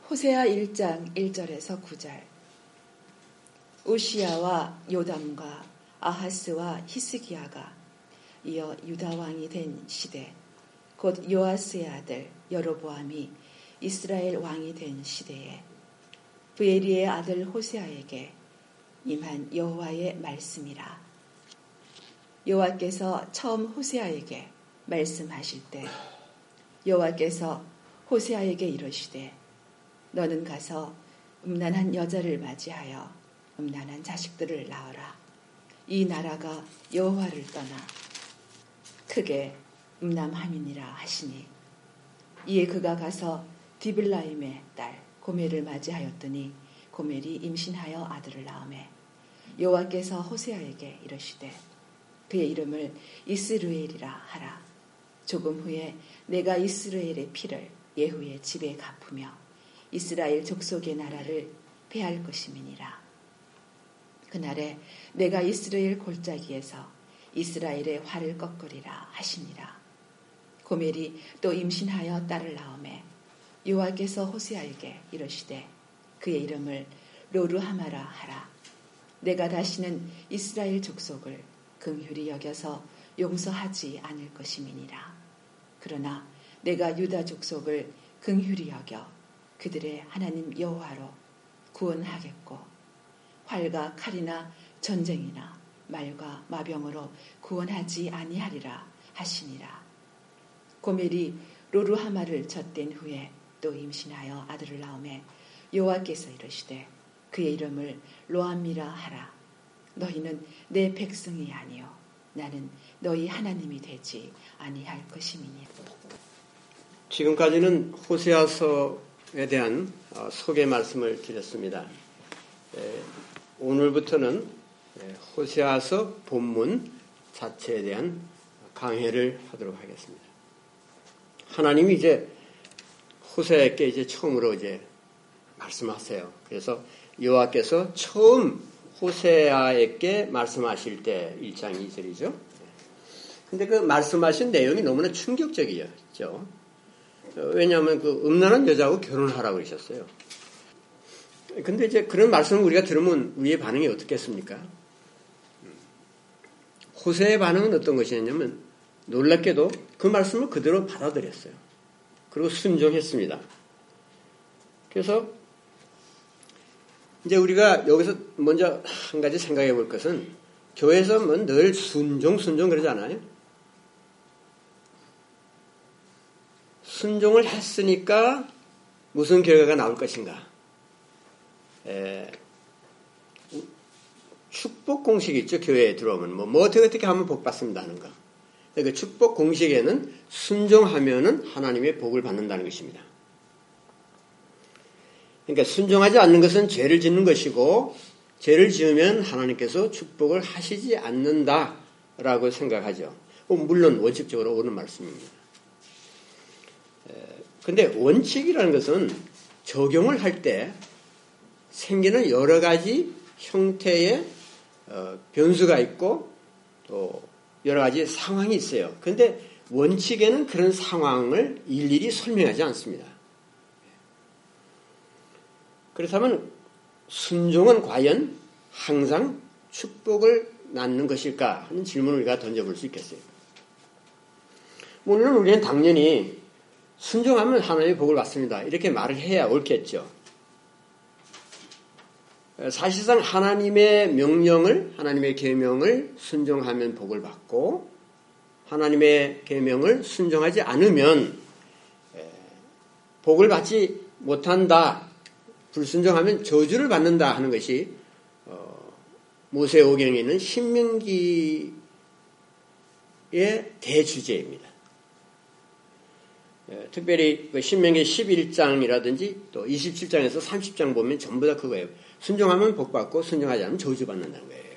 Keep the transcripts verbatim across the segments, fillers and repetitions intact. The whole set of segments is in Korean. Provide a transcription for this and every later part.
호세아 일 장 일 절에서 구 절. 우시야와 요담과 아하스와 히스기야가 이어 유다 왕이 된 시대, 곧 요아스의 아들 여로보암이 이스라엘 왕이 된 시대에 브에리의 아들 호세아에게 임한 여호와의 말씀이라. 여호와께서 처음 호세아에게 말씀하실 때 여호와께서 호세아에게 이르시되 너는 가서 음란한 여자를 맞이하여 음란한 자식들을 낳아라. 이 나라가 여호와를 떠나 크게 음란함이니라 하시니, 이에 그가 가서 디블라임의 딸 고멜을 맞이하였더니 고멜이 임신하여 아들을 낳으매 여호와께서 호세아에게 이르시되 그의 이름을 이스루엘이라 하라. 조금 후에 내가 이스라엘의 피를 예후의 집에 갚으며 이스라엘 족속의 나라를 패할 것임이니라. 그날에 내가 이스라엘 골짜기에서 이스라엘의 활을 꺾으리라 하시니라. 고멜이 또 임신하여 딸을 낳으매 여호와께서 호세아에게 이르시되 그의 이름을 로르하마라 하라. 내가 다시는 이스라엘 족속을 긍휼히 여겨서 용서하지 않을 것임이니라. 그러나 내가 유다 족속을 긍휼히 여겨 그들의 하나님 여호와로 구원하겠고 활과 칼이나 전쟁이나 말과 마병으로 구원하지 아니하리라 하시니라. 고멜이 로르하마를 젖댄 후에 또 임신하여 아들을 낳으매 여호와께서 이르시되 그의 이름을 로암미라 하라. 너희는 내 백성이 아니요 나는 너희 하나님이 되지 아니할 것임이니. 지금까지는 호세아서에 대한 소개 말씀을 드렸습니다. 오늘부터는 호세아서 본문 자체에 대한 강해를 하도록 하겠습니다. 하나님이 이제 호세아에게 이제 처음으로 이제 말씀하세요. 그래서 여호와께서 처음 호세아에게 말씀하실 때 일 장 이 절이죠. 근데 그 말씀하신 내용이 너무나 충격적이었죠. 왜냐하면 그 음란한 여자하고 결혼하라고 그러셨어요. 근데 이제 그런 말씀을 우리가 들으면 우리의 반응이 어떻겠습니까? 호세의 반응은 어떤 것이었냐면 놀랍게도 그 말씀을 그대로 받아들였어요. 그리고 순종했습니다. 그래서 이제 우리가 여기서 먼저 한 가지 생각해 볼 것은 교회에서 뭐 늘 순종 순종 그러지 않아요? 순종을 했으니까 무슨 결과가 나올 것인가? 에, 축복 공식이 있죠. 교회에 들어오면 뭐, 뭐 어떻게 어떻게 하면 복 받습니다 하는 거. 그 축복 공식에는 순종하면은 하나님의 복을 받는다는 것입니다. 그러니까 순종하지 않는 것은 죄를 짓는 것이고 죄를 지으면 하나님께서 축복을 하시지 않는다라고 생각하죠. 물론 원칙적으로 옳은 말씀입니다. 그런데 원칙이라는 것은 적용을 할 때 생기는 여러 가지 형태의 변수가 있고 또 여러 가지 상황이 있어요. 그런데 원칙에는 그런 상황을 일일이 설명하지 않습니다. 그렇다면 순종은 과연 항상 축복을 낳는 것일까 하는 질문을 우리가 던져볼 수 있겠어요. 물론 우리는 당연히 순종하면 하나님의 복을 받습니다. 이렇게 말을 해야 옳겠죠. 사실상 하나님의 명령을, 하나님의 계명을 순종하면 복을 받고 하나님의 계명을 순종하지 않으면 복을 받지 못한다. 불순종하면 저주를 받는다 하는 것이 모세오경에 있는 신명기의 대주제입니다. 특별히 신명기 십일 장이라든지 또 이십칠 장에서 삼십 장 보면 전부 다 그거예요. 순종하면 복받고 순종하지 않으면 저주받는다는 거예요.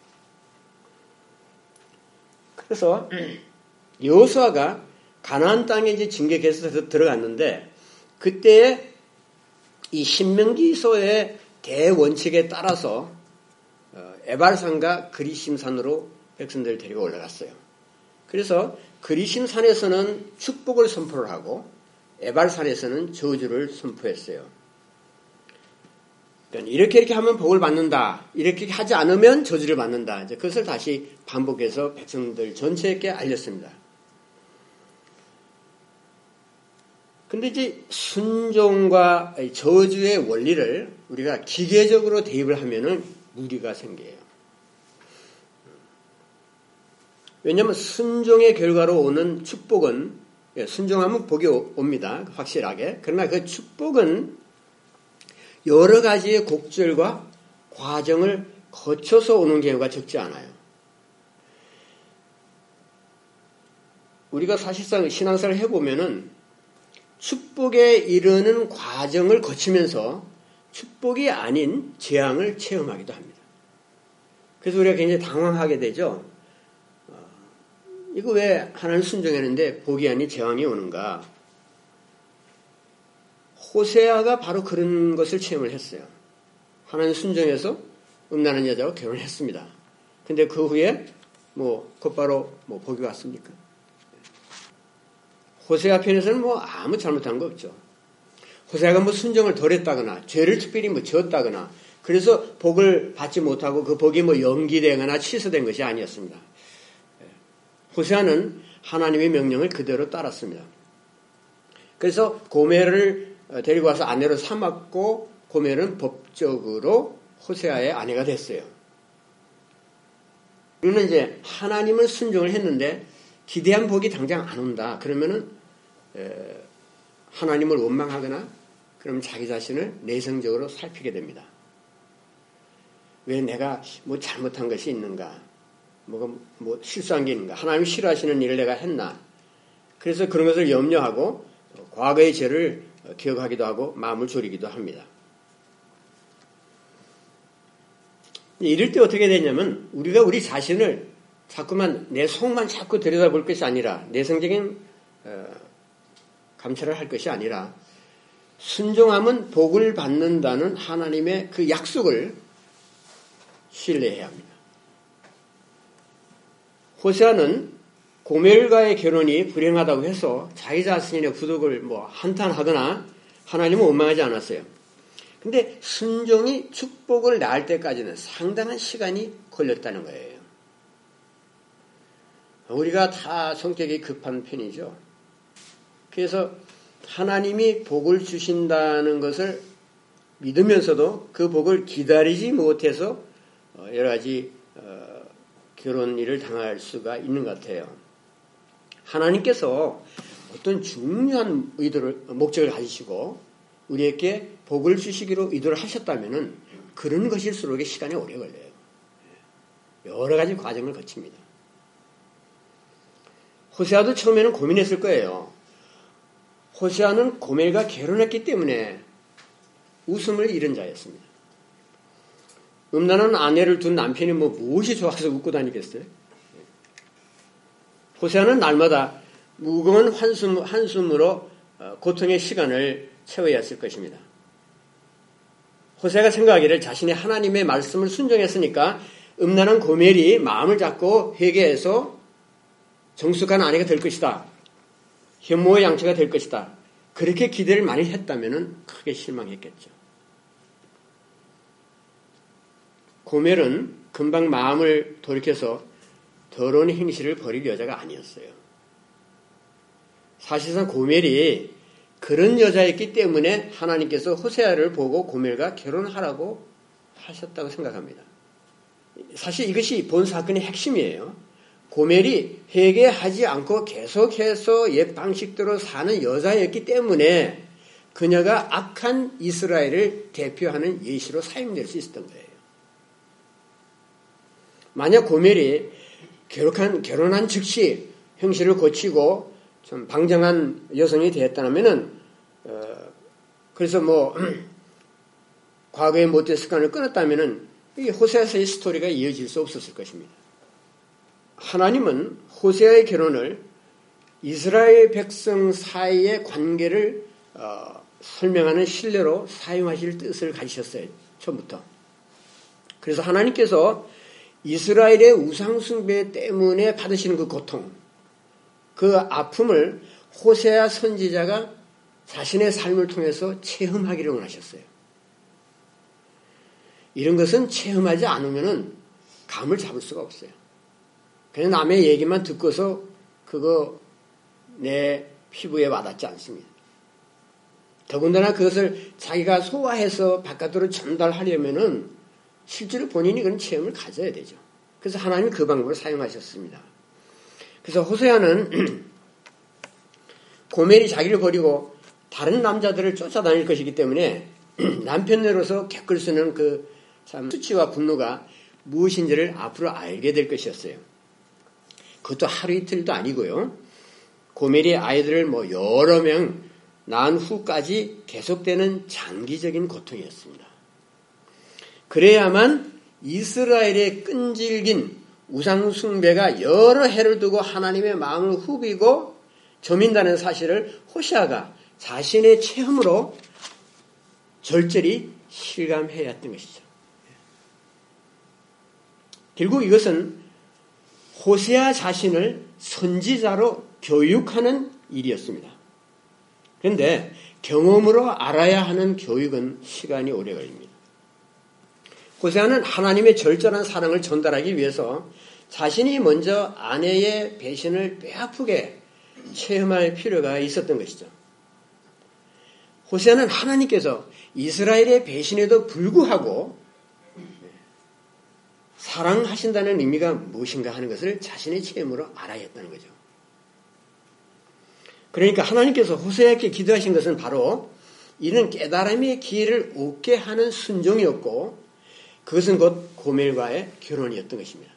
그래서 여호수아가 가나안 땅에 이제 진격해서 들어갔는데 그때 이 신명기서의 대원칙에 따라서 에발산과 그리심산으로 백성들을 데리고 올라갔어요. 그래서 그리심산에서는 축복을 선포를 하고 에발산에서는 저주를 선포했어요. 그러니까 이렇게 이렇게 하면 복을 받는다. 이렇게 하지 않으면 저주를 받는다. 이제 그것을 다시 반복해서 백성들 전체에게 알렸습니다. 근데 이제 순종과 저주의 원리를 우리가 기계적으로 대입을 하면은 무리가 생겨요. 왜냐하면 순종의 결과로 오는 축복은, 순종하면 복이 옵니다. 확실하게. 그러나 그 축복은 여러 가지의 곡절과 과정을 거쳐서 오는 경우가 적지 않아요. 우리가 사실상 신앙생활을 해보면은 축복에 이르는 과정을 거치면서 축복이 아닌 재앙을 체험하기도 합니다. 그래서 우리가 굉장히 당황하게 되죠. 어, 이거 왜 하나님 순종했는데 복이 아닌 재앙이 오는가? 호세아가 바로 그런 것을 체험을 했어요. 하나님 순종해서 음란한 여자와 결혼했습니다. 근데 그 후에 뭐 곧바로 뭐 복이 왔습니까? 호세아 편에서는 뭐 아무 잘못한 거 없죠. 호세아가 뭐 순종을 덜 했다거나 죄를 특별히 뭐 지었다거나 그래서 복을 받지 못하고 그 복이 뭐 연기되거나 취소된 것이 아니었습니다. 호세아는 하나님의 명령을 그대로 따랐습니다. 그래서 고멜을 데리고 와서 아내로 삼았고 고멜은 법적으로 호세아의 아내가 됐어요. 우리는 이제 하나님을 순종을 했는데 기대한 복이 당장 안 온다. 그러면은 에, 하나님을 원망하거나 그럼 자기 자신을 내성적으로 살피게 됩니다. 왜 내가 뭐 잘못한 것이 있는가? 뭐가 뭐 실수한 게 있는가? 하나님 싫어하시는 일을 내가 했나? 그래서 그런 것을 염려하고 과거의 죄를 기억하기도 하고 마음을 졸이기도 합니다. 이럴 때 어떻게 되냐면 우리가 우리 자신을 자꾸만 내 속만 자꾸 들여다볼 것이 아니라 내성적인 어, 감찰을 할 것이 아니라 순종하면 복을 받는다는 하나님의 그 약속을 신뢰해야 합니다. 호세아는 고멜과의 결혼이 불행하다고 해서 자기 자신의 부덕을 뭐 한탄하거나 하나님을 원망하지 않았어요. 근데 순종이 축복을 낳을 때까지는 상당한 시간이 걸렸다는 거예요. 우리가 다 성격이 급한 편이죠. 그래서 하나님이 복을 주신다는 것을 믿으면서도 그 복을 기다리지 못해서 여러 가지 결혼 일을 당할 수가 있는 것 같아요. 하나님께서 어떤 중요한 의도를, 목적을 가지시고 우리에게 복을 주시기로 의도를 하셨다면은 그런 것일수록 시간이 오래 걸려요. 여러 가지 과정을 거칩니다. 호세아도 처음에는 고민했을 거예요. 호세아는 고멜과 결혼했기 때문에 웃음을 잃은 자였습니다. 음란한 아내를 둔 남편이 뭐 무엇이 좋아서 웃고 다니겠어요? 호세아는 날마다 무거운 한숨, 한숨으로 고통의 시간을 채워야 했을 것입니다. 호세아가 생각하기를 자신이 하나님의 말씀을 순종했으니까 음란한 고멜이 마음을 잡고 회개해서 정숙한 아내가 될 것이다. 현모의 양처가 될 것이다. 그렇게 기대를 많이 했다면 크게 실망했겠죠. 고멜은 금방 마음을 돌이켜서 더러운 행실을 벌일 여자가 아니었어요. 사실상 고멜이 그런 여자였기 때문에 하나님께서 호세아를 보고 고멜과 결혼하라고 하셨다고 생각합니다. 사실 이것이 본 사건의 핵심이에요. 고멜이 회개하지 않고 계속해서 옛 방식대로 사는 여자였기 때문에 그녀가 악한 이스라엘을 대표하는 예시로 사용될 수 있었던 거예요. 만약 고멜이 결혼한, 결혼한 즉시 형실을 고치고 좀 방정한 여성이 되었다면은, 어, 그래서 뭐, 과거의 못된 습관을 끊었다면은, 이 호세아서의 스토리가 이어질 수 없었을 것입니다. 하나님은 호세아의 결혼을 이스라엘 백성 사이의 관계를 어, 설명하는 신뢰로 사용하실 뜻을 가지셨어요. 처음부터. 그래서 하나님께서 이스라엘의 우상숭배 때문에 받으시는 그 고통, 그 아픔을 호세아 선지자가 자신의 삶을 통해서 체험하기를 원하셨어요. 이런 것은 체험하지 않으면은 감을 잡을 수가 없어요. 그냥 남의 얘기만 듣고서 그거 내 피부에 와닿지 않습니다. 더군다나 그것을 자기가 소화해서 바깥으로 전달하려면은 실제로 본인이 그런 체험을 가져야 되죠. 그래서 하나님이 그 방법을 사용하셨습니다. 그래서 호세아는 고멜이 자기를 버리고 다른 남자들을 쫓아다닐 것이기 때문에 남편으로서 겪을 수 있는 그 참 수치와 분노가 무엇인지를 앞으로 알게 될 것이었어요. 그것도 하루 이틀도 아니고요. 고멜이 아이들을 뭐 여러 명 낳은 후까지 계속되는 장기적인 고통이었습니다. 그래야만 이스라엘의 끈질긴 우상숭배가 여러 해를 두고 하나님의 마음을 후비고 저민다는 사실을 호시아가 자신의 체험으로 절절히 실감해야 했던 것이죠. 결국 이것은 호세아 자신을 선지자로 교육하는 일이었습니다. 그런데 경험으로 알아야 하는 교육은 시간이 오래 걸립니다. 호세아는 하나님의 절절한 사랑을 전달하기 위해서 자신이 먼저 아내의 배신을 뼈아프게 체험할 필요가 있었던 것이죠. 호세아는 하나님께서 이스라엘의 배신에도 불구하고 사랑하신다는 의미가 무엇인가 하는 것을 자신의 체험으로 알아야 했다는 거죠. 그러니까 하나님께서 호세아에게 기도하신 것은 바로 이는 깨달음의 기회를 얻게 하는 순종이었고 그것은 곧 고멜과의 결혼이었던 것입니다.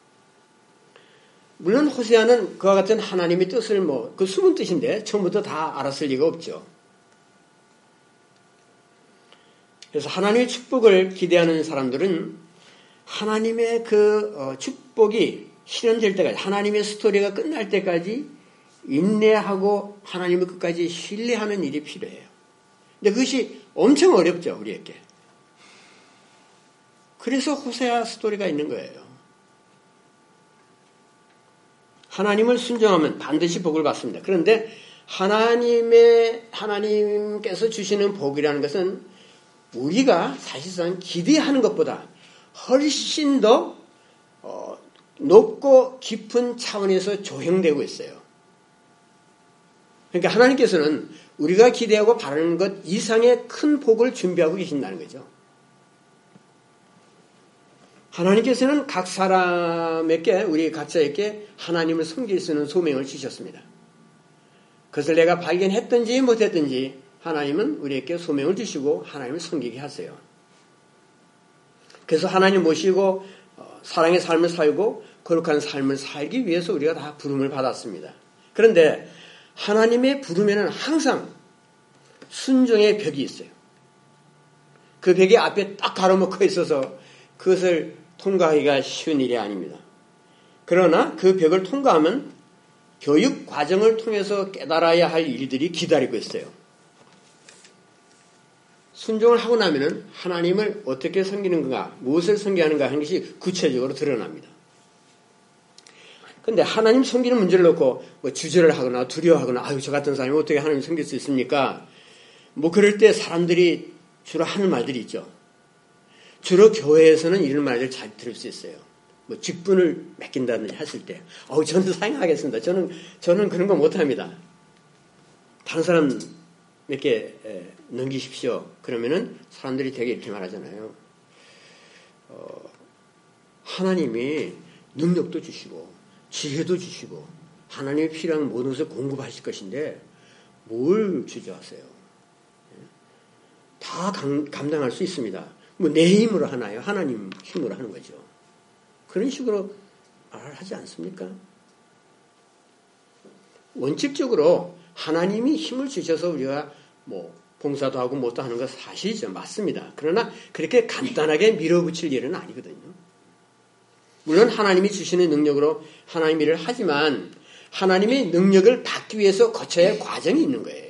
물론 호세아는 그와 같은 하나님의 뜻을 뭐 그 숨은 뜻인데 처음부터 다 알았을 리가 없죠. 그래서 하나님의 축복을 기대하는 사람들은 하나님의 그 축복이 실현될 때까지 하나님의 스토리가 끝날 때까지 인내하고 하나님의 끝까지 신뢰하는 일이 필요해요. 근데 그것이 엄청 어렵죠, 우리에게. 그래서 호세아 스토리가 있는 거예요. 하나님을 순종하면 반드시 복을 받습니다. 그런데 하나님의 하나님께서 주시는 복이라는 것은 우리가 사실상 기대하는 것보다 훨씬 더 어, 높고 깊은 차원에서 조형되고 있어요. 그러니까 하나님께서는 우리가 기대하고 바라는 것 이상의 큰 복을 준비하고 계신다는 거죠. 하나님께서는 각 사람에게 우리 각자에게 하나님을 섬길 수 있는 소명을 주셨습니다. 그것을 내가 발견했든지 못했든지 하나님은 우리에게 소명을 주시고 하나님을 섬기게 하세요. 그래서 하나님 모시고 사랑의 삶을 살고 거룩한 삶을 살기 위해서 우리가 다 부름을 받았습니다. 그런데 하나님의 부름에는 항상 순종의 벽이 있어요. 그 벽이 앞에 딱 가로막혀 있어서 그것을 통과하기가 쉬운 일이 아닙니다. 그러나 그 벽을 통과하면 교육 과정을 통해서 깨달아야 할 일들이 기다리고 있어요. 순종을 하고 나면은 하나님을 어떻게 섬기는가, 무엇을 섬기하는가 하는 것이 구체적으로 드러납니다. 그런데 하나님 섬기는 문제를 놓고 뭐 주저를 하거나 두려워하거나 아유 저 같은 사람이 어떻게 하나님 섬길 수 있습니까? 뭐 그럴 때 사람들이 주로 하는 말들이 있죠. 주로 교회에서는 이런 말을 잘 들을 수 있어요. 뭐 직분을 맡긴다든지 했을 때, 어우 저는 사용하겠습니다. 저는 저는 그런 거 못합니다. 다른 사람에게 넘기십시오. 그러면은 사람들이 되게 이렇게 말하잖아요. 어, 하나님이 능력도 주시고 지혜도 주시고 하나님이 필요한 모든 것을 공급하실 것인데 뭘 주저하세요? 다 감, 감당할 수 있습니다. 뭐 내 힘으로 하나요? 하나님 힘으로 하는 거죠. 그런 식으로 말하지 않습니까? 원칙적으로 하나님이 힘을 주셔서 우리가 뭐 봉사도 하고 뭣도 하는 건 사실이죠. 맞습니다. 그러나 그렇게 간단하게 밀어붙일 일은 아니거든요. 물론 하나님이 주시는 능력으로 하나님 일을 하지만 하나님의 능력을 받기 위해서 거쳐야 할 과정이 있는 거예요.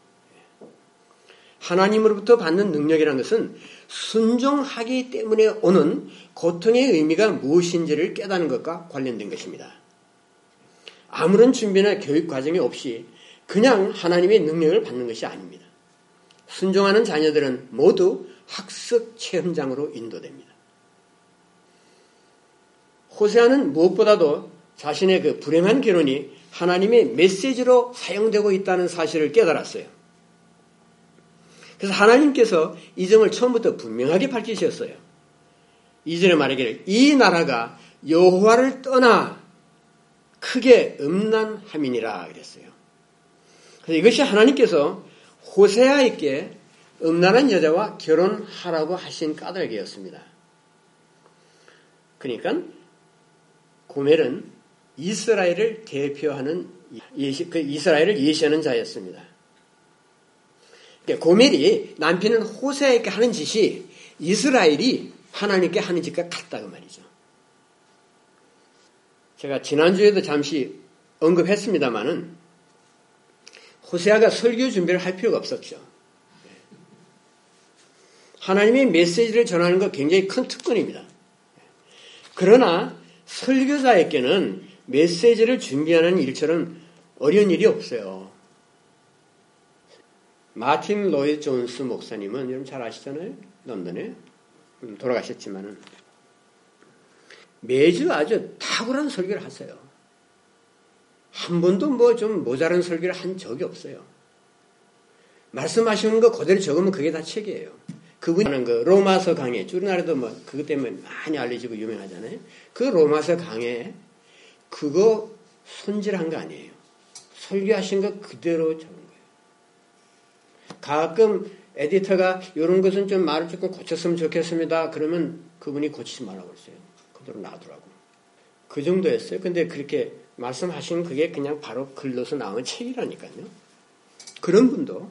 하나님으로부터 받는 능력이라는 것은 순종하기 때문에 오는 고통의 의미가 무엇인지를 깨닫는 것과 관련된 것입니다. 아무런 준비나 교육 과정이 없이 그냥 하나님의 능력을 받는 것이 아닙니다. 순종하는 자녀들은 모두 학습 체험장으로 인도됩니다. 호세아는 무엇보다도 자신의 그 불행한 결혼이 하나님의 메시지로 사용되고 있다는 사실을 깨달았어요. 그래서 하나님께서 이 점을 처음부터 분명하게 밝히셨어요. 이전에 말하기를 이 나라가 여호와를 떠나 크게 음란함이니라 그랬어요. 그래서 이것이 하나님께서 호세아에게 음란한 여자와 결혼하라고 하신 까닭이었습니다. 그러니까 고멜은 이스라엘을 대표하는 예시, 그 이스라엘을 예시하는 자였습니다. 그러니까 고멜이 남편은 호세아에게 하는 짓이 이스라엘이 하나님께 하는 짓과 같다고 말이죠. 제가 지난주에도 잠시 언급했습니다마는 호세아가 설교 준비를 할 필요가 없었죠. 하나님의 메시지를 전하는 거 굉장히 큰 특권입니다. 그러나 설교자에게는 메시지를 준비하는 일처럼 어려운 일이 없어요. 마틴 로이드 존스 목사님은 여러분 잘 아시잖아요. 런던에 돌아가셨지만은 매주 아주 탁월한 설교를 하세요. 한 번도 뭐 좀 모자란 설교를 한 적이 없어요. 말씀하시는 거 그대로 적으면 그게 다 책이에요. 그분이 하는 그 로마서 강해, 우리나라도 뭐 그것 때문에 많이 알려지고 유명하잖아요. 그 로마서 강해 그거 손질한 거 아니에요. 설교하신 거 그대로 적은 거예요. 가끔 에디터가 이런 것은 좀 말을 조금 고쳤으면 좋겠습니다. 그러면 그분이 고치지 말라고 했어요. 그대로 놔두라고. 그 정도였어요. 근데 그렇게 말씀하신 그게 그냥 바로 글로서 나온 책이라니까요. 그런 분도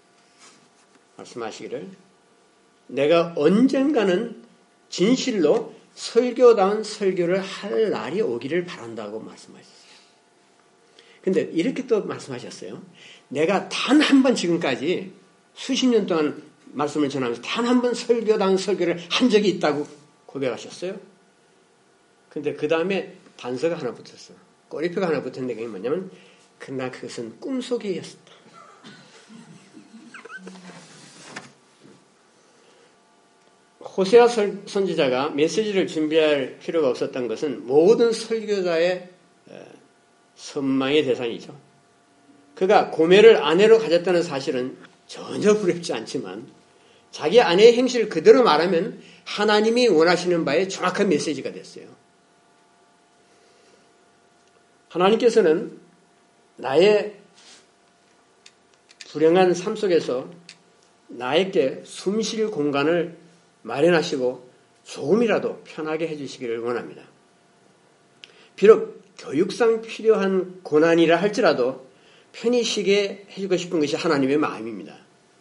말씀하시기를 내가 언젠가는 진실로 설교다운 설교를 할 날이 오기를 바란다고 말씀하셨어요. 근데 이렇게 또 말씀하셨어요. 내가 단 한 번 지금까지 수십 년 동안 말씀을 전하면서 단 한 번 설교다운 설교를 한 적이 있다고 고백하셨어요. 근데 그 다음에 단서가 하나 붙었어. 꼬리표가 하나 붙었는데 그게 뭐냐면 그러나 그것은 꿈속이었다. 호세아 선지자가 메시지를 준비할 필요가 없었던 것은 모든 설교자의 선망의 대상이죠. 그가 고멜을 아내로 가졌다는 사실은 전혀 부럽지 않지만 자기 아내의 행실을 그대로 말하면 하나님이 원하시는 바에 정확한 메시지가 됐어요. 하나님께서는 나의 불행한 삶 속에서 나에게 숨쉴 공간을 마련하시고 조금이라도 편하게 해주시기를 원합니다. 비록 교육상 필요한 고난이라 할지라도 편히 쉬게 해주고 싶은 것이 하나님의 마음입니다.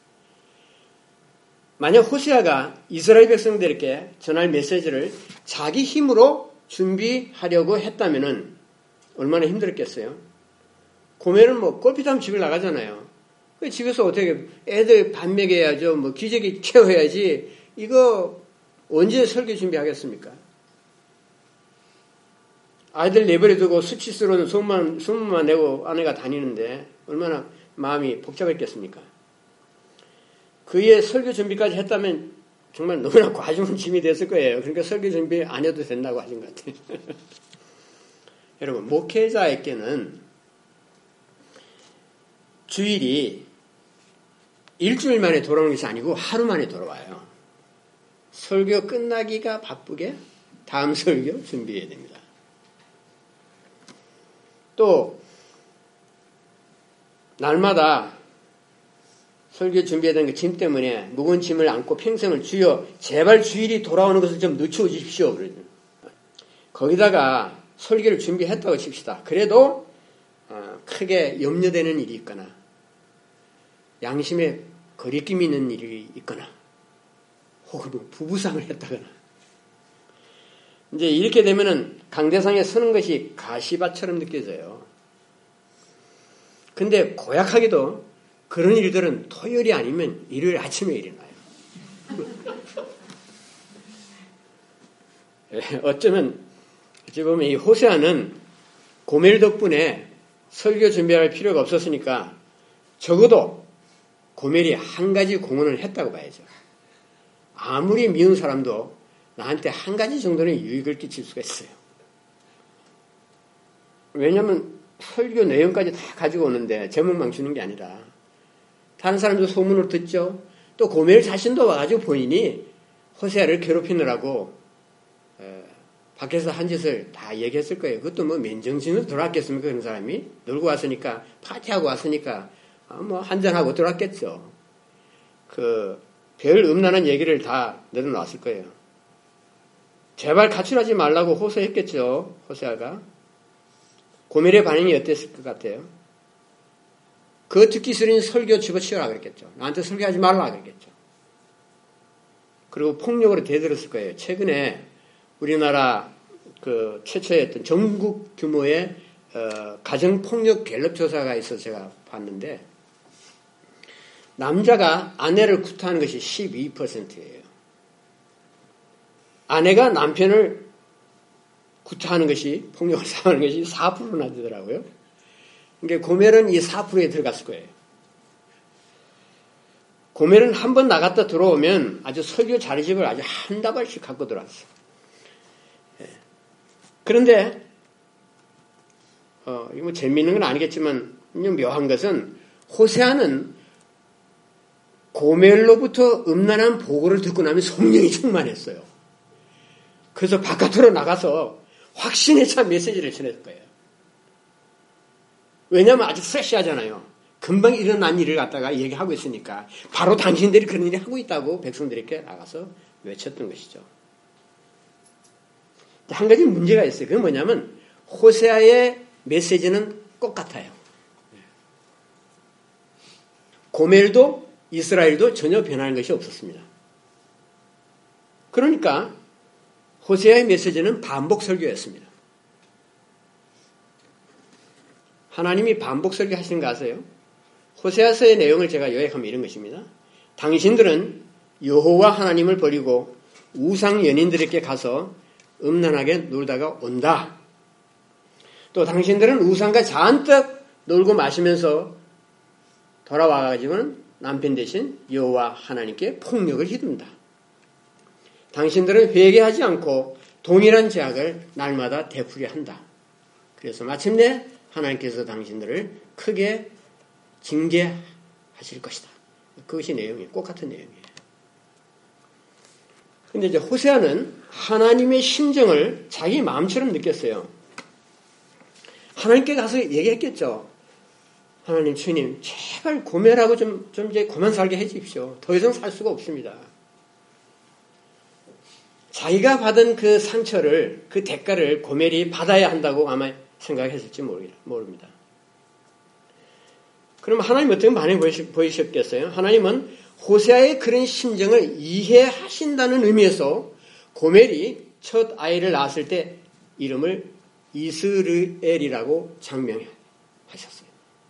만약 호세아가 이스라엘 백성들에게 전할 메시지를 자기 힘으로 준비하려고 했다면 얼마나 힘들었겠어요? 고멜은 뭐 골피타면 집에 나가잖아요. 집에서 어떻게 애들 밥 먹여야죠. 뭐 기저귀 채워야지. 이거 언제 설교 준비하겠습니까? 아이들 내버려 두고 수치스러운 소문만, 소문만 내고 아내가 다니는데 얼마나 마음이 복잡했겠습니까? 그의 설교 준비까지 했다면 정말 너무나 과중한 짐이 됐을 거예요. 그러니까 설교 준비 안 해도 된다고 하신 것 같아요. 여러분, 목회자에게는 주일이 일주일 만에 돌아오는 것이 아니고 하루 만에 돌아와요. 설교 끝나기가 바쁘게 다음 설교 준비해야 됩니다. 또 날마다 설교 준비해야 되는 그 짐 때문에 무거운 짐을 안고 평생을 주여 제발 주일이 돌아오는 것을 좀 늦춰 주십시오. 거기다가 설교를 준비했다고 칩시다. 그래도 어, 크게 염려되는 일이 있거나 양심에 거리낌이 있는 일이 있거나 혹은 부부상을 했다거나 이제 이렇게 되면은 강대상에 서는 것이 가시밭처럼 느껴져요. 근데 고약하게도 그런 일들은 토요일이 아니면 일요일 아침에 일어나요. 어쩌면 어찌 보면 이 호세아는 고멜 덕분에 설교 준비할 필요가 없었으니까 적어도 고멜이 한 가지 공헌을 했다고 봐야죠. 아무리 미운 사람도 나한테 한 가지 정도는 유익을 끼칠 수가 있어요. 왜냐하면 설교 내용까지 다 가지고 오는데 제목만 주는 게 아니라 다른 사람도 소문을 듣죠. 또 고멜 자신도 와가지고 본인이 호세아를 괴롭히느라고 에, 밖에서 한 짓을 다 얘기했을 거예요. 그것도 뭐 맨정신으로 들어왔겠습니까? 그런 사람이 놀고 왔으니까 파티하고 왔으니까 아, 뭐 한잔하고 들어왔겠죠. 그 별 음란한 얘기를 다 내려놨을 거예요. 제발 가출하지 말라고 호소했겠죠. 호세아가. 고멜의 반응이 어땠을 것 같아요? 그거 듣기 싫으니 설교 집어치우라 그랬겠죠. 나한테 설교하지 말라 그랬겠죠. 그리고 폭력으로 대들었을 거예요. 최근에 우리나라 그 최초의 어떤 전국 규모의 어, 가정폭력 갤럽 조사가 있어서 제가 봤는데 남자가 아내를 구타하는 것이 십이 퍼센트예요. 아내가 남편을 구타하는 것이, 폭력을 사용하는 것이 사 퍼센트나 되더라고요. 그러니까 고멜은 이 사 퍼센트에 들어갔을 거예요. 고멜은 한 번 나갔다 들어오면 아주 설교 자리집을 아주 한 다발씩 갖고 들어왔어요. 그런데, 어, 이거 뭐 재미있는 건 아니겠지만, 묘한 것은, 호세아는 고멜로부터 음란한 보고를 듣고 나면 성령이 충만했어요. 그래서 바깥으로 나가서 확신에 찬 메시지를 전했을 거예요. 왜냐하면 아주 프레시하잖아요. 금방 일어난 일을 갖다가 얘기하고 있으니까 바로 당신들이 그런 일을 하고 있다고 백성들에게 나가서 외쳤던 것이죠. 한 가지 문제가 있어요. 그게 뭐냐면 호세아의 메시지는 똑같아요. 고멜도 이스라엘도 전혀 변하는 것이 없었습니다. 그러니까 호세아의 메시지는 반복 설교였습니다. 하나님이 반복 설교하시는 거 아세요? 호세아서의 내용을 제가 요약하면 이런 것입니다. 당신들은 여호와 하나님을 버리고 우상 연인들에게 가서 음란하게 놀다가 온다. 또 당신들은 우상과 잔뜩 놀고 마시면서 돌아와가지고는 남편 대신 여호와 하나님께 폭력을 휘둔다. 당신들은 회개하지 않고 동일한 죄악을 날마다 되풀이 한다. 그래서 마침내 하나님께서 당신들을 크게 징계하실 것이다. 그것이 내용이에요. 똑같은 내용이에요. 근데 이제 호세아는 하나님의 심정을 자기 마음처럼 느꼈어요. 하나님께 가서 얘기했겠죠. 하나님, 주님, 제발 고멜하고 좀, 좀 이제 그만 살게 해 주십시오. 더 이상 살 수가 없습니다. 자기가 받은 그 상처를, 그 대가를 고멜이 받아야 한다고 아마 생각했을지 모릅니다. 그럼 하나님 어떤 반응을 보이셨겠어요? 하나님은 호세아의 그런 심정을 이해하신다는 의미에서 고멜이 첫 아이를 낳았을 때 이름을 이스르엘이라고 장명하셨어요.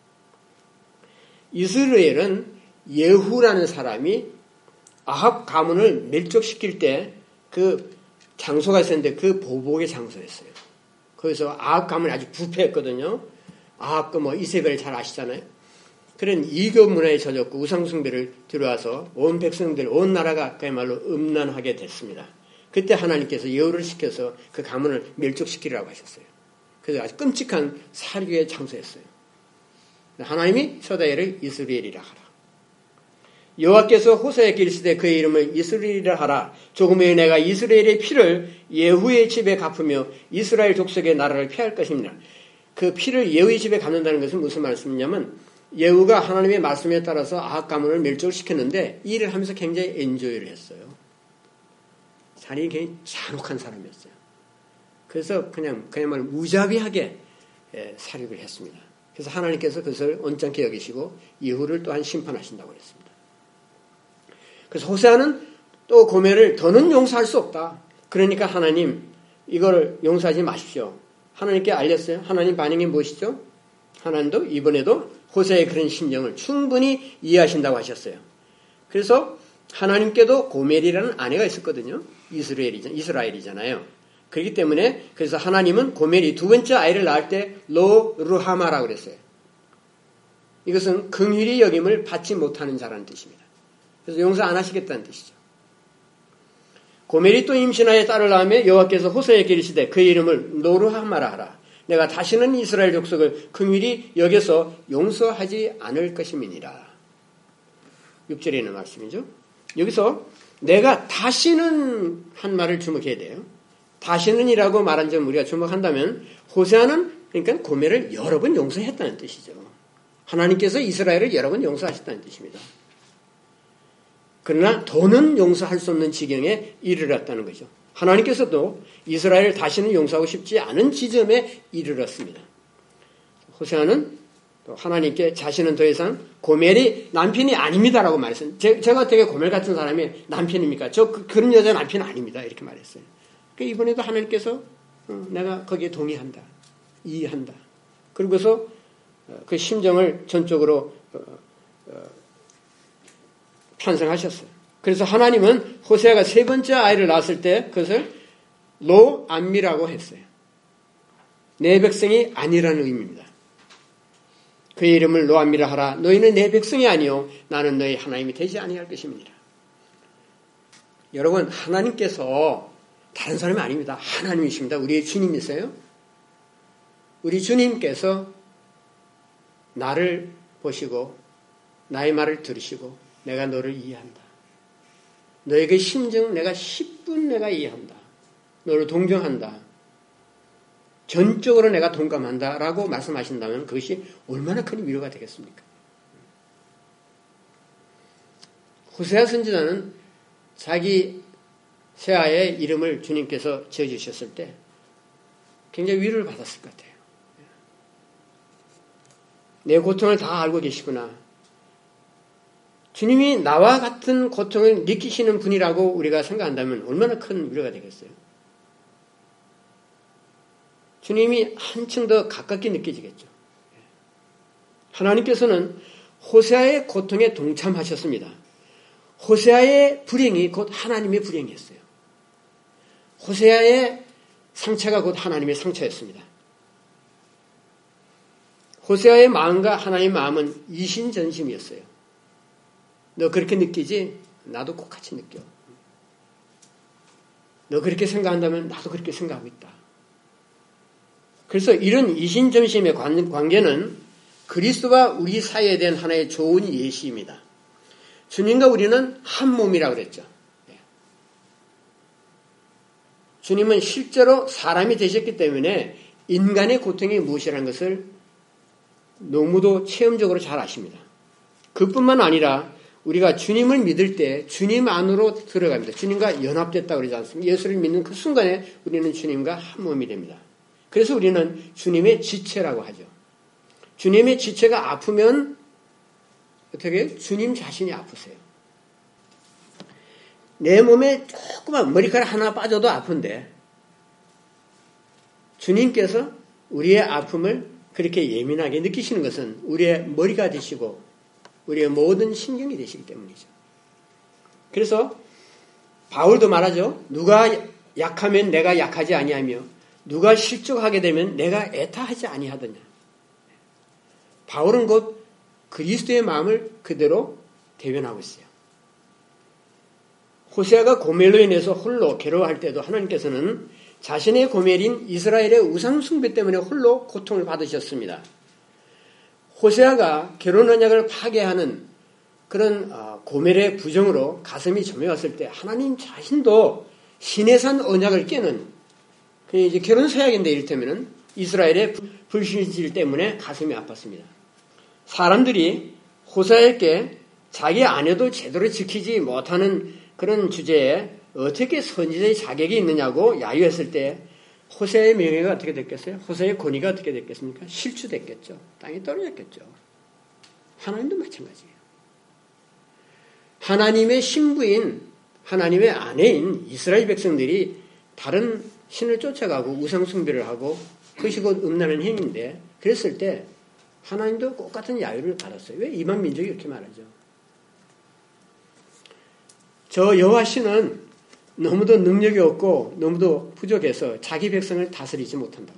이스라엘은 예후라는 사람이 아합 가문을 멸족시킬 때 그 장소가 있었는데 그 보복의 장소였어요. 거기서 아합 가문이 아주 부패했거든요. 아합과 뭐 이세벨 잘 아시잖아요. 그런 이교 문화에 젖었고 우상숭배를 들어와서 온 백성들, 온 나라가 그야말로 음란하게 됐습니다. 그때 하나님께서 예후를 시켜서 그 가문을 멸족시키라고 하셨어요. 그래서 아주 끔찍한 살육의 장소였어요. 하나님이 초대를 이스라엘이라 하라. 여호와께서 호세아에게 이르시되 그의 이름을 이스라엘이라 하라. 조금 후에 내가 이스라엘의 피를 예후의 집에 갚으며 이스라엘 족속의 나라를 피할 것입니다. 그 피를 예후의 집에 갚는다는 것은 무슨 말씀이냐면 예후가 하나님의 말씀에 따라서 아합 가문을 멸종시켰는데 이 일을 하면서 굉장히 엔조이를 했어요. 자기 굉장히 잔혹한 사람이었어요. 그래서 그냥 그야말로 무자비하게 살육을 했습니다. 그래서 하나님께서 그것을 온전케 여기시고 예후를 또한 심판하신다고 그랬습니다. 그래서 호세아는 또 고멜을 더는 용서할 수 없다. 그러니까 하나님 이걸 용서하지 마십시오. 하나님께 알렸어요. 하나님 반응이 무엇이죠? 하나님도 이번에도 호세아의 그런 심정을 충분히 이해하신다고 하셨어요. 그래서 하나님께도 고멜이라는 아내가 있었거든요. 이스라엘이잖아요. 이스라엘이잖아요. 그렇기 때문에 그래서 하나님은 고멜이 두 번째 아이를 낳을 때 로 루하마라고 그랬어요. 이것은 긍휼히 여김을 받지 못하는 자라는 뜻입니다. 그래서 용서 안 하시겠다는 뜻이죠. 고멜이 또 임신하여 딸을 낳으며 여호와께서 호세에게 이르시되 그의 이름을 노르하마라 하라. 내가 다시는 이스라엘 족속을 긍휼히 여겨서 용서하지 않을 것임이니라. 육 절에 있는 말씀이죠. 여기서 내가 다시는 한 말을 주목해야 돼요. 다시는이라고 말한 점 우리가 주목한다면 호세아는 그러니까 고멜을 여러 번 용서했다는 뜻이죠. 하나님께서 이스라엘을 여러 번 용서하셨다는 뜻입니다. 그러나 더는 용서할 수 없는 지경에 이르렀다는 거죠. 하나님께서도 이스라엘을 다시는 용서하고 싶지 않은 지점에 이르렀습니다. 호세아는 또 하나님께 자신은 더 이상 고멜이 남편이 아닙니다라고 말했어요. 제, 제가 어떻게 고멜 같은 사람이 남편입니까? 저 그, 그런 여자 남편 아닙니다. 이렇게 말했어요. 그러니까 이번에도 하나님께서 어, 내가 거기에 동의한다. 이해한다. 그러고서 어, 그 심정을 전적으로 어, 어, 편성하셨어요. 그래서 하나님은 호세아가 세 번째 아이를 낳았을 때 그것을 로암미라고 했어요. 내 백성이 아니라는 의미입니다. 그의 이름을 로암미라 하라. 너희는 내 백성이 아니요 나는 너희 하나님이 되지 아니할 것입니다. 여러분, 하나님께서 다른 사람이 아닙니다. 하나님이십니다. 우리의 주님이세요. 우리 주님께서 나를 보시고 나의 말을 들으시고 내가 너를 이해한다. 너의 그 심정 내가 십 분 내가 이해한다. 너를 동정한다. 전적으로 내가 동감한다 라고 말씀하신다면 그것이 얼마나 큰 위로가 되겠습니까? 호세아 선지자는 자기 새아의 이름을 주님께서 지어주셨을 때 굉장히 위로를 받았을 것 같아요. 내 고통을 다 알고 계시구나. 주님이 나와 같은 고통을 느끼시는 분이라고 우리가 생각한다면 얼마나 큰 위로가 되겠어요. 주님이 한층 더 가깝게 느껴지겠죠. 하나님께서는 호세아의 고통에 동참하셨습니다. 호세아의 불행이 곧 하나님의 불행이었어요. 호세아의 상처가 곧 하나님의 상처였습니다. 호세아의 마음과 하나님의 마음은 이신전심이었어요. 너 그렇게 느끼지? 나도 똑같이 느껴. 너 그렇게 생각한다면 나도 그렇게 생각하고 있다. 그래서 이런 이신전심의 관계는 그리스도와 우리 사이에 대한 하나의 좋은 예시입니다. 주님과 우리는 한 몸이라고 그랬죠. 주님은 실제로 사람이 되셨기 때문에 인간의 고통이 무엇이라는 것을 너무도 체험적으로 잘 아십니다. 그뿐만 아니라 우리가 주님을 믿을 때 주님 안으로 들어갑니다. 주님과 연합됐다고 그러지 않습니까? 예수를 믿는 그 순간에 우리는 주님과 한 몸이 됩니다. 그래서 우리는 주님의 지체라고 하죠. 주님의 지체가 아프면 어떻게? 주님 자신이 아프세요. 내 몸에 조그만 머리카락 하나 빠져도 아픈데 주님께서 우리의 아픔을 그렇게 예민하게 느끼시는 것은 우리의 머리가 되시고 우리의 모든 신경이 되시기 때문이죠. 그래서 바울도 말하죠. 누가 약하면 내가 약하지 아니하며 누가 실족하게 되면 내가 애타하지 아니하더냐. 바울은 곧 그리스도의 마음을 그대로 대변하고 있어요. 호세아가 고멜로 인해서 홀로 괴로워할 때도 하나님께서는 자신의 고멜인 이스라엘의 우상 숭배 때문에 홀로 고통을 받으셨습니다. 호세아가 결혼 언약을 파괴하는 그런 고멜의 부정으로 가슴이 저며왔을 때 하나님 자신도 시내산 언약을 깨는 이제 결혼 서약인데 이를테면은 이스라엘의 불신실 때문에 가슴이 아팠습니다. 사람들이 호세아에게 자기 아내도 제대로 지키지 못하는 그런 주제에 어떻게 선지자의 자격이 있느냐고 야유했을 때 호세아의 명예가 어떻게 됐겠어요? 호세아의 권위가 어떻게 됐겠습니까? 실추됐겠죠. 땅에 떨어졌겠죠. 하나님도 마찬가지예요. 하나님의 신부인 하나님의 아내인 이스라엘 백성들이 다른 신을 쫓아가고 우상 숭배를 하고 그것이 곧 음란한 행위인데 그랬을 때 하나님도 똑같은 야유를 받았어요. 왜 이방 민족이 이렇게 말하죠? 저 여호와씨는 너무도 능력이 없고 너무도 부족해서 자기 백성을 다스리지 못한다고.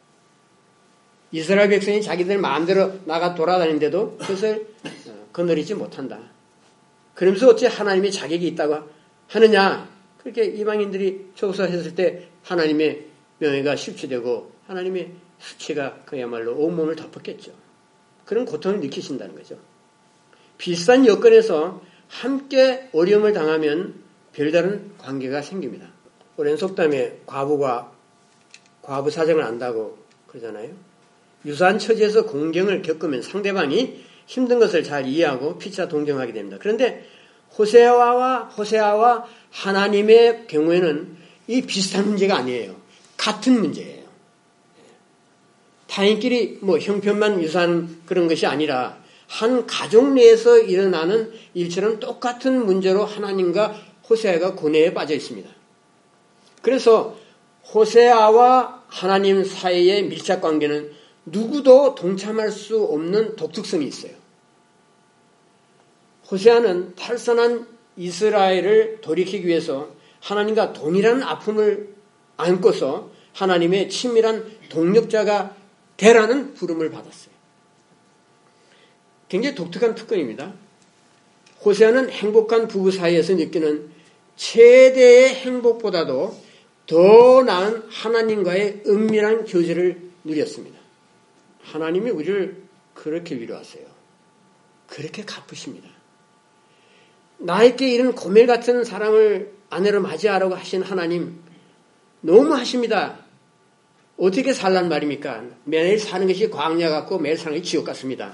이스라엘 백성이 자기들 마음대로 나가 돌아다니는데도 그것을 거느리지 못한다. 그러면서 어찌 하나님의 자격이 있다고 하느냐? 그렇게 이방인들이 조사했을 때 하나님의 명예가 실추되고 하나님의 수치가 그야말로 온몸을 덮었겠죠. 그런 고통을 느끼신다는 거죠. 비슷한 여건에서 함께 어려움을 당하면 별다른 관계가 생깁니다. 오랜 속담에 과부가 과부 사정을 안다고 그러잖아요. 유사한 처지에서 공경을 겪으면 상대방이 힘든 것을 잘 이해하고 피차 동정하게 됩니다. 그런데 호세아와 호세아와 하나님의 경우에는 이 비슷한 문제가 아니에요. 같은 문제예요. 타인끼리 뭐 형편만 유사한 그런 것이 아니라 한 가족 내에서 일어나는 일처럼 똑같은 문제로 하나님과 호세아가 고뇌에 빠져 있습니다. 그래서 호세아와 하나님 사이의 밀착 관계는 누구도 동참할 수 없는 독특성이 있어요. 호세아는 탈선한 이스라엘을 돌이키기 위해서 하나님과 동일한 아픔을 안고서 하나님의 친밀한 동력자가 되라는 부름을 받았어요. 굉장히 독특한 특권입니다. 호세아는 행복한 부부 사이에서 느끼는 최대의 행복보다도 더 나은 하나님과의 은밀한 교제를 누렸습니다. 하나님이 우리를 그렇게 위로하세요. 그렇게 갚으십니다. 나에게 이런 고멜 같은 사람을 아내로 맞이하라고 하신 하나님 너무 하십니다. 어떻게 살란 말입니까? 매일 사는 것이 광야 같고 매일 사는 것이 지옥 같습니다.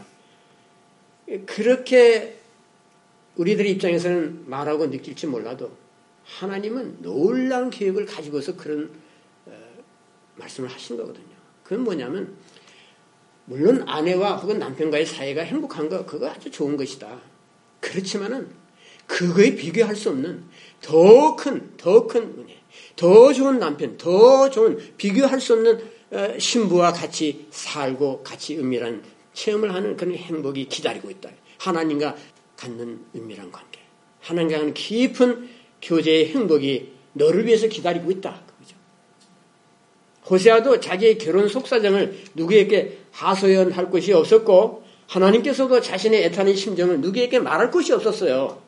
그렇게 우리들의 입장에서는 말하고 느낄지 몰라도 하나님은 놀라운 계획을 가지고서 그런 어, 말씀을 하신 거거든요. 그건 뭐냐면 물론 아내와 혹은 남편과의 사이가 행복한 거 그거 아주 좋은 것이다. 그렇지만은 그거에 비교할 수 없는 더 큰, 더 큰 은혜, 더 좋은 남편, 더 좋은 비교할 수 없는 어, 신부와 같이 살고 같이 은밀한 체험을 하는 그런 행복이 기다리고 있다. 하나님과 갖는 은밀한 관계. 하나님과 하는 깊은 교제의 행복이 너를 위해서 기다리고 있다. 그죠? 호세아도 자기의 결혼 속사정을 누구에게 하소연할 것이 없었고 하나님께서도 자신의 애타는 심정을 누구에게 말할 것이 없었어요.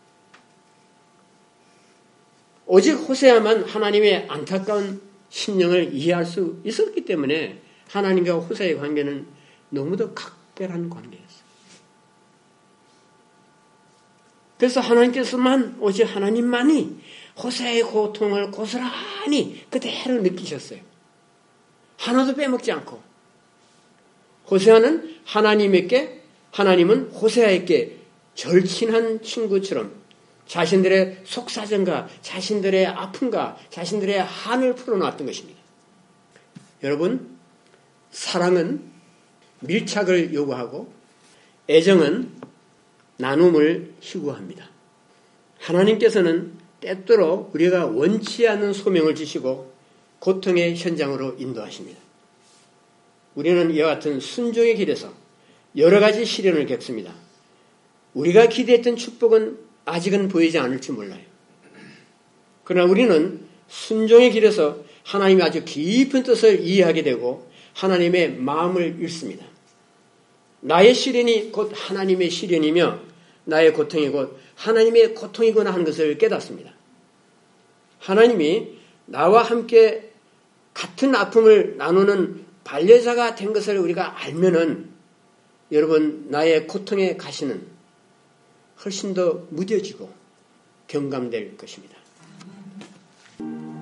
오직 호세아만 하나님의 안타까운 심령을 이해할 수 있었기 때문에 하나님과 호세아의 관계는 너무도 각별한 관계였어요. 그래서 하나님께서만 오직 하나님만이 호세아의 고통을 고스란히 그대로 느끼셨어요. 하나도 빼먹지 않고. 호세아는 하나님에게, 하나님은 호세아에게 절친한 친구처럼 자신들의 속사정과 자신들의 아픔과 자신들의 한을 풀어놨던 것입니다. 여러분, 사랑은 밀착을 요구하고 애정은 나눔을 희구합니다. 하나님께서는 때때로 우리가 원치 않는 소명을 주시고 고통의 현장으로 인도하십니다. 우리는 이와 같은 순종의 길에서 여러 가지 시련을 겪습니다. 우리가 기대했던 축복은 아직은 보이지 않을지 몰라요. 그러나 우리는 순종의 길에서 하나님의 아주 깊은 뜻을 이해하게 되고 하나님의 마음을 읽습니다. 나의 시련이 곧 하나님의 시련이며 나의 고통이 곧 하나님의 고통이구나 하는 것을 깨닫습니다. 하나님이 나와 함께 같은 아픔을 나누는 반려자가 된 것을 우리가 알면은 여러분 나의 고통의 가시는 훨씬 더 무뎌지고 경감될 것입니다.